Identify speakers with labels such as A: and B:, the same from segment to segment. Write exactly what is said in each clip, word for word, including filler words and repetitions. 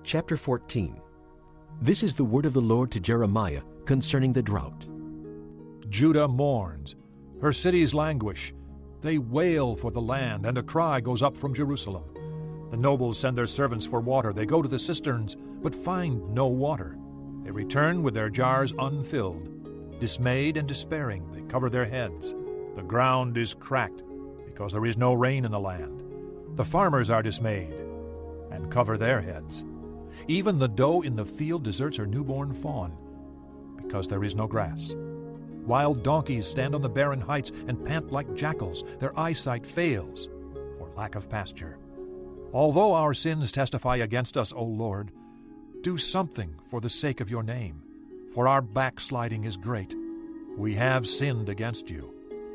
A: Chapter fourteen. This is the word of the Lord to Jeremiah concerning the drought.
B: Judah mourns, her cities languish. They wail for the land, and a cry goes up from Jerusalem. The nobles send their servants for water. They go to the cisterns, but find no water. They return with their jars unfilled. Dismayed and despairing, they cover their heads. The ground is cracked, because there is no rain in the land. The farmers are dismayed, and cover their heads. Even the doe in the field deserts her newborn fawn, because there is no grass. Wild donkeys stand on the barren heights and pant like jackals. Their eyesight fails for lack of pasture. Although our sins testify against us, O Lord, do something for the sake of your name, for our backsliding is great. We have sinned against you.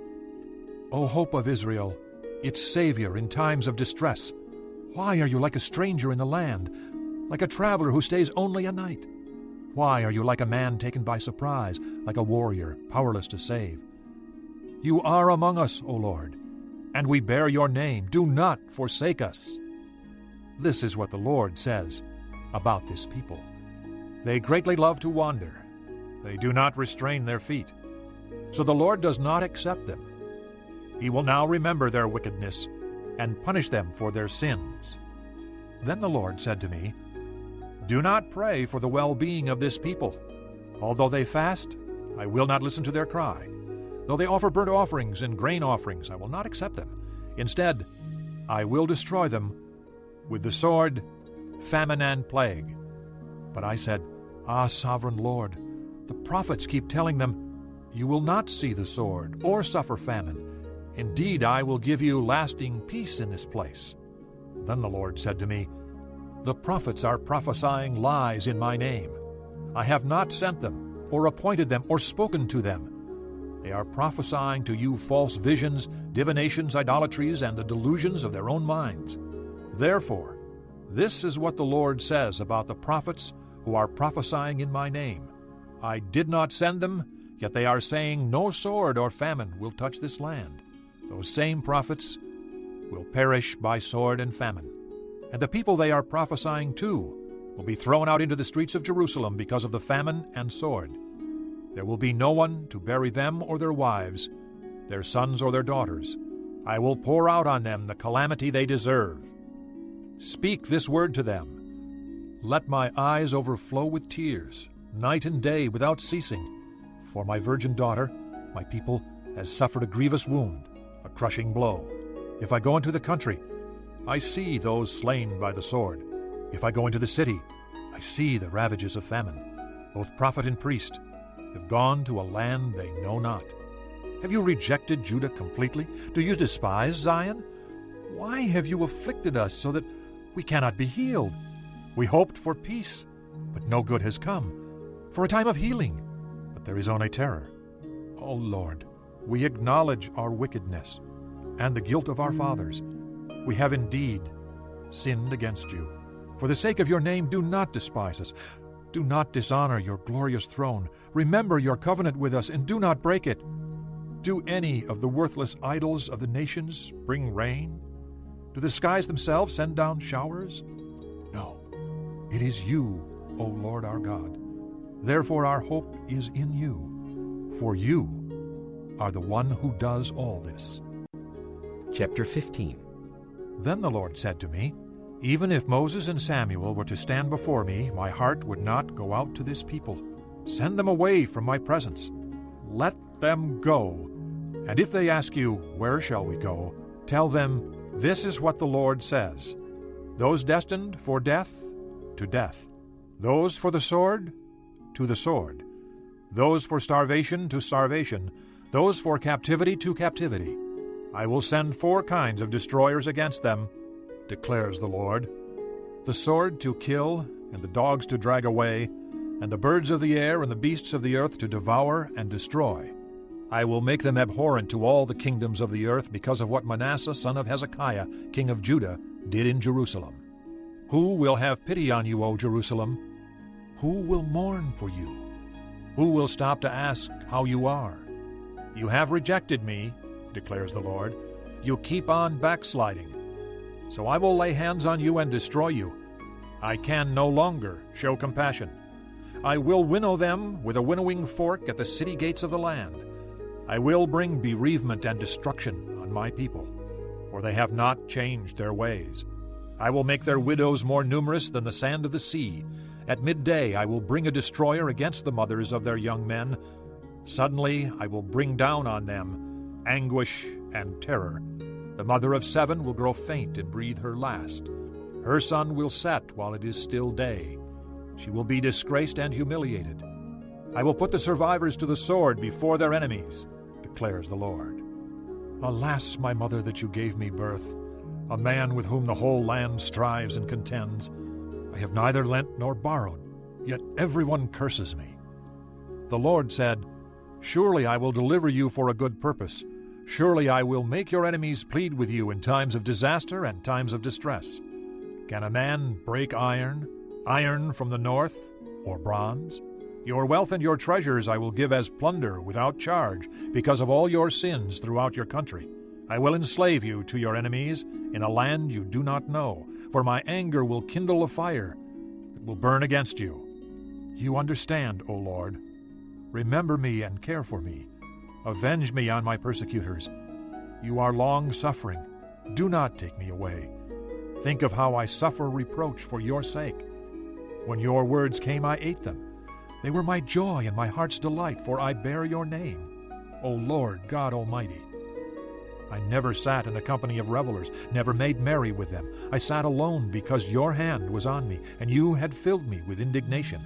B: O hope of Israel, its Savior in times of distress, why are you like a stranger in the land, like a traveler who stays only a night? Why are you like a man taken by surprise, like a warrior powerless to save? You are among us, O Lord, and we bear your name. Do not forsake us. This is what the Lord says about this people. They greatly love to wander. They do not restrain their feet. So the Lord does not accept them. He will now remember their wickedness and punish them for their sins. Then the Lord said to me, Do not pray for the well-being of this people. Although they fast, I will not listen to their cry. Though they offer burnt offerings and grain offerings, I will not accept them. Instead, I will destroy them with the sword, famine, and plague. But I said, Ah, sovereign Lord, the prophets keep telling them, You will not see the sword or suffer famine. Indeed, I will give you lasting peace in this place. Then the Lord said to me, The prophets are prophesying lies in my name. I have not sent them, or appointed them, or spoken to them. They are prophesying to you false visions, divinations, idolatries, and the delusions of their own minds. Therefore, this is what the Lord says about the prophets who are prophesying in my name. I did not send them, yet they are saying no sword or famine will touch this land. Those same prophets will perish by sword and famine. And the people they are prophesying to will be thrown out into the streets of Jerusalem because of the famine and sword. There will be no one to bury them or their wives, their sons or their daughters. I will pour out on them the calamity they deserve. Speak this word to them. Let my eyes overflow with tears, night and day without ceasing. For my virgin daughter, my people, has suffered a grievous wound, a crushing blow. If I go into the country, I see those slain by the sword. If I go into the city, I see the ravages of famine. Both prophet and priest have gone to a land they know not. Have you rejected Judah completely? Do you despise Zion? Why have you afflicted us so that we cannot be healed? We hoped for peace, but no good has come, for a time of healing, but there is only terror. O Lord, we acknowledge our wickedness and the guilt of our fathers. We have indeed sinned against you. For the sake of your name, do not despise us. Do not dishonor your glorious throne. Remember your covenant with us, and do not break it. Do any of the worthless idols of the nations bring rain? Do the skies themselves send down showers? No, it is you, O Lord our God. Therefore our hope is in you, for you are the one who does all this.
A: Chapter fifteen.
B: Then the Lord said to me, Even if Moses and Samuel were to stand before me, my heart would not go out to this people. Send them away from my presence. Let them go. And if they ask you, Where shall we go? Tell them, This is what the Lord says. Those destined for death, to death. Those for the sword, to the sword. Those for starvation, to starvation. Those for captivity, to captivity. I will send four kinds of destroyers against them, declares the Lord. The sword to kill, and the dogs to drag away, and the birds of the air and the beasts of the earth to devour and destroy. I will make them abhorrent to all the kingdoms of the earth because of what Manasseh son of Hezekiah, king of Judah, did in Jerusalem. Who will have pity on you, O Jerusalem? Who will mourn for you? Who will stop to ask how you are? You have rejected me, declares the Lord. You keep on backsliding. So I will lay hands on you and destroy you. I can no longer show compassion. I will winnow them with a winnowing fork at the city gates of the land. I will bring bereavement and destruction on my people, for they have not changed their ways. I will make their widows more numerous than the sand of the sea. At midday I will bring a destroyer against the mothers of their young men. Suddenly I will bring down on them anguish and terror. The mother of seven will grow faint and breathe her last. Her sun will set while it is still day. She will be disgraced and humiliated. I will put the survivors to the sword before their enemies, declares the Lord. Alas, my mother, that you gave me birth, a man with whom the whole land strives and contends. I have neither lent nor borrowed, yet everyone curses me. The Lord said, Surely I will deliver you for a good purpose. Surely I will make your enemies plead with you in times of disaster and times of distress. Can a man break iron, iron from the north, or bronze? Your wealth and your treasures I will give as plunder without charge, because of all your sins throughout your country. I will enslave you to your enemies in a land you do not know, for my anger will kindle a fire that will burn against you. You understand, O Lord. Remember me and care for me. Avenge me on my persecutors. You are long-suffering. Do not take me away. Think of how I suffer reproach for your sake. When your words came, I ate them. They were my joy and my heart's delight, for I bear your name, O Lord God Almighty. I never sat in the company of revelers, never made merry with them. I sat alone because your hand was on me, and you had filled me with indignation.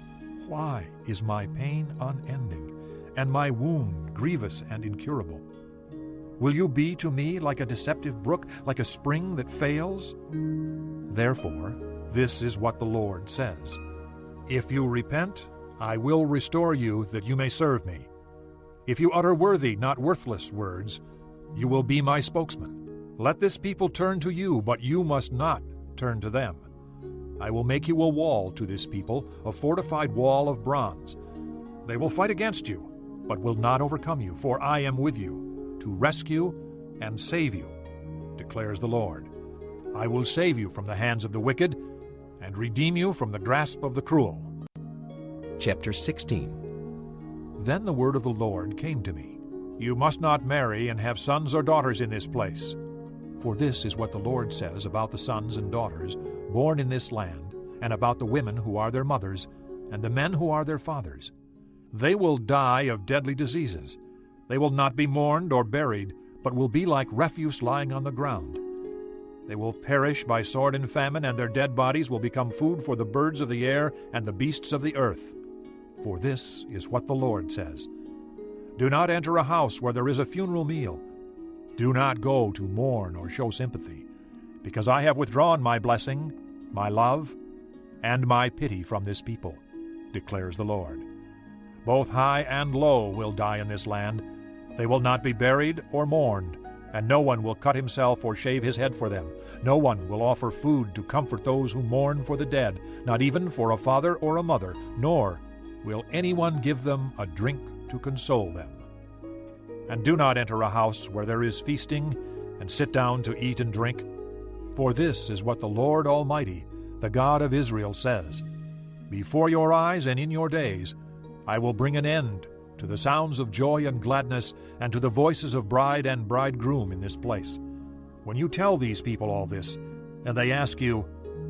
B: Why is my pain unending, and my wound grievous and incurable? Will you be to me like a deceptive brook, like a spring that fails? Therefore, this is what the Lord says. If you repent, I will restore you that you may serve me. If you utter worthy, not worthless words, you will be my spokesman. Let this people turn to you, but you must not turn to them. I will make you a wall to this people, a fortified wall of bronze. They will fight against you, but will not overcome you, for I am with you, to rescue and save you, declares the Lord. I will save you from the hands of the wicked, and redeem you from the grasp of the cruel.
A: Chapter sixteen.
B: Then the word of the Lord came to me. You must not marry and have sons or daughters in this place. For this is what the Lord says about the sons and daughters born in this land, and about the women who are their mothers, and the men who are their fathers. They will die of deadly diseases. They will not be mourned or buried, but will be like refuse lying on the ground. They will perish by sword and famine, and their dead bodies will become food for the birds of the air and the beasts of the earth. For this is what the Lord says. Do not enter a house where there is a funeral meal. Do not go to mourn or show sympathy, because I have withdrawn my blessing, my love, and my pity from this people, declares the Lord. Both high and low will die in this land. They will not be buried or mourned, and no one will cut himself or shave his head for them. No one will offer food to comfort those who mourn for the dead, not even for a father or a mother, nor will anyone give them a drink to console them. And do not enter a house where there is feasting, and sit down to eat and drink. For this is what the Lord Almighty, the God of Israel, says. Before your eyes and in your days, I will bring an end to the sounds of joy and gladness, and to the voices of bride and bridegroom in this place. When you tell these people all this, and they ask you,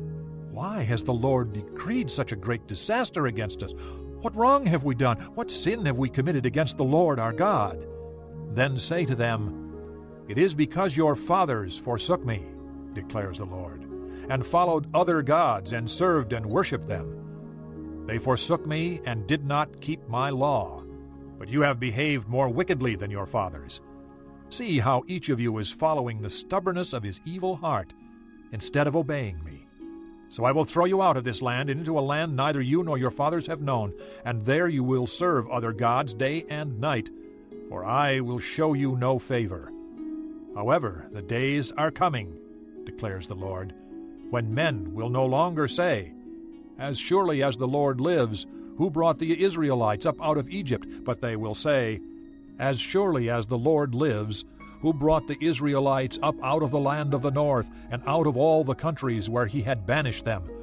B: Why has the Lord decreed such a great disaster against us? What wrong have we done? What sin have we committed against the Lord our God? Then say to them, It is because your fathers forsook me, declares the Lord, and followed other gods and served and worshipped them. They forsook me and did not keep my law. But you have behaved more wickedly than your fathers. See how each of you is following the stubbornness of his evil heart, instead of obeying me. So I will throw you out of this land and into a land neither you nor your fathers have known, and there you will serve other gods day and night, for I will show you no favor. However, the days are coming, declares the Lord, when men will no longer say, As surely as the Lord lives, who brought the Israelites up out of Egypt, but they will say, As surely as the Lord lives, who brought the Israelites up out of the land of the north, and out of all the countries where he had banished them.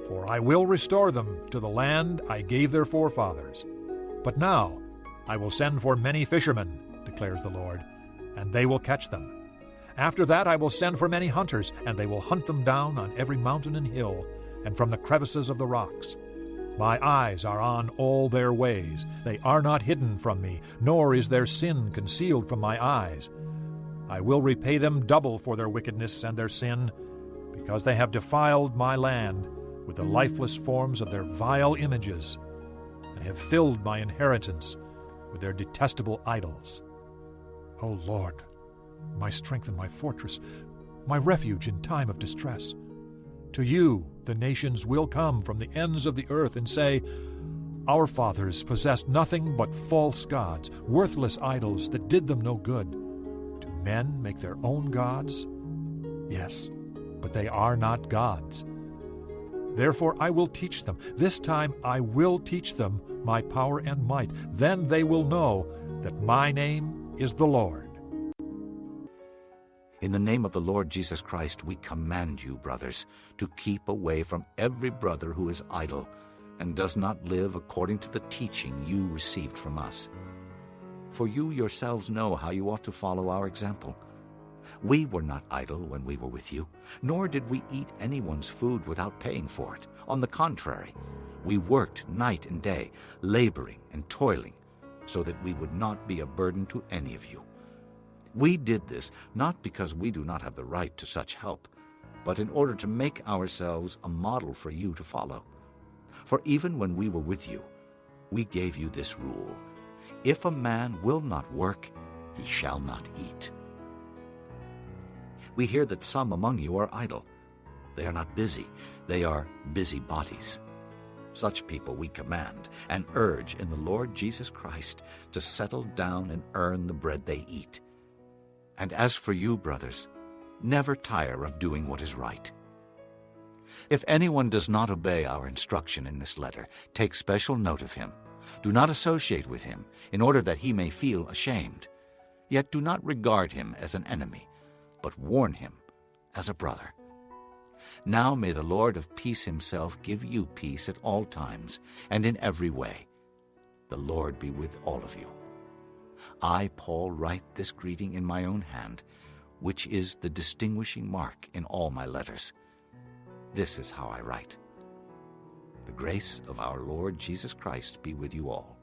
B: For I will restore them to the land I gave their forefathers. But now I will send for many fishermen, declares the Lord, and they will catch them. After that I will send for many hunters, and they will hunt them down on every mountain and hill, and from the crevices of the rocks. My eyes are on all their ways. They are not hidden from me, nor is their sin concealed from my eyes. I will repay them double for their wickedness and their sin, because they have defiled my land with the lifeless forms of their vile images, and have filled my inheritance with their detestable idols. O Lord, my strength and my fortress, my refuge in time of distress. To you the nations will come from the ends of the earth and say, Our fathers possessed nothing but false gods, worthless idols that did them no good. Do men make their own gods? Yes, but they are not gods. Therefore I will teach them. This time I will teach them my power and might. Then they will know that my name is the Lord.
C: In the name of the Lord Jesus Christ, we command you, brothers, to keep away from every brother who is idle and does not live according to the teaching you received from us. For you yourselves know how you ought to follow our example. We were not idle when we were with you, nor did we eat anyone's food without paying for it. On the contrary, we worked night and day, laboring and toiling, so that we would not be a burden to any of you. We did this not because we do not have the right to such help, but in order to make ourselves a model for you to follow. For even when we were with you, we gave you this rule: if a man will not work, he shall not eat. We hear that some among you are idle. They are not busy, they are busybodies. Such people we command and urge in the Lord Jesus Christ to settle down and earn the bread they eat. And as for you, brothers, never tire of doing what is right. If anyone does not obey our instruction in this letter, take special note of him. Do not associate with him, in order that he may feel ashamed. Yet do not regard him as an enemy, but warn him as a brother. Now may the Lord of peace himself give you peace at all times and in every way. The Lord be with all of you. I, Paul, write this greeting in my own hand, which is the distinguishing mark in all my letters. This is how I write. The grace of our Lord Jesus Christ be with you all.